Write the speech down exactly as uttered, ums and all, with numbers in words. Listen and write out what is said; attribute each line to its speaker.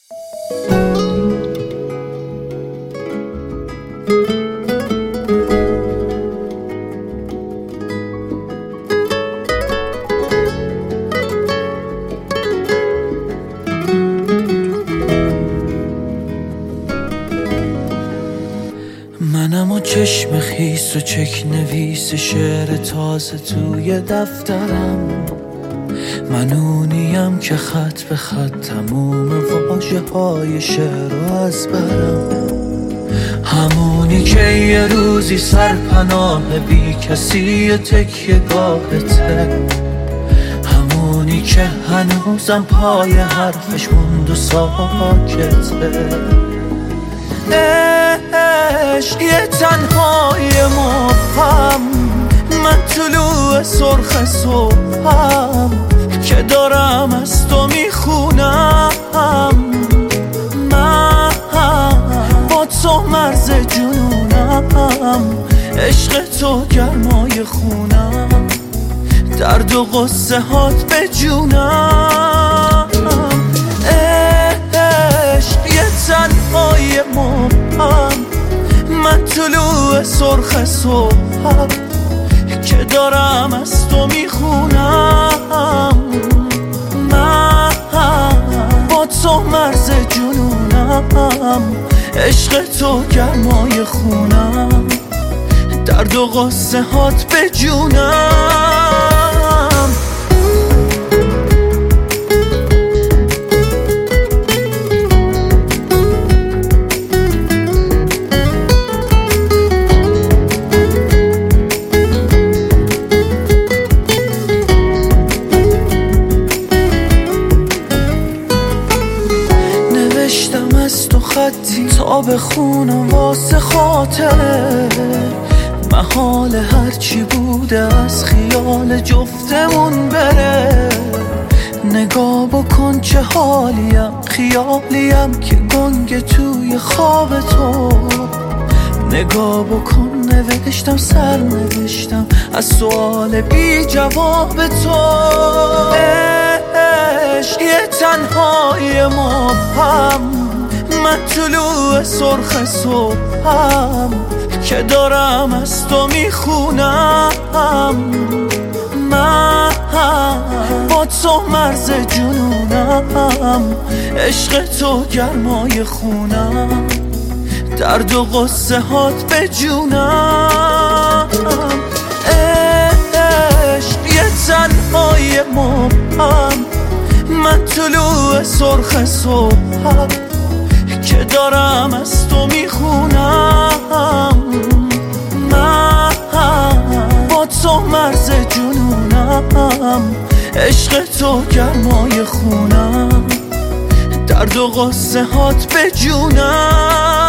Speaker 1: منم و چشم خیس و چک نویس شعر تازه توی دفترم، من اونیم که خط به خط تموم واژه های شعر رو از برم، همونی که یه روزی سرپناه بی کسی تکیه گاهته، همونی که هنوزم پای حرفش موند و ساکته. عشق یه تنهای مبهم، من طلوع سرخ صبحم که دارم از تو میخونم، من با تو مرز جنونم، عشق تو گرمای خونم، درد و غصه هات به جونم. عشق یه تنهای مبهم، من طلوع سرخ صبحم که دارم از تو میخونم، من با تو مرز جنونم، عشق تو گرمای خونم، درد و غصه هات به جونم. نوشتم از تو خطی تا بخونم واسه خاطره، محال هرچی بوده از خیال جفتمون بره. نگاه بکن چه حالیم، خیالیم که گنگ توی خواب تو. نگاه بکن نوشتم سر نوشتم از سوال بی جواب تو. عشق یه تنهای مبهم، من طلوع سرخ صبحم که دارم از تو میخونم، من با تو مرز جنونم، عشق تو گرمای خونم، درد و غصه هات به جونم. عشق یه تنهای مبهم، من طلوع سرخ صبحم که دارم از تو میخونم، من با تو مرز جنونم، عشق تو گرمای خونم، درد و غصه هات به جونم.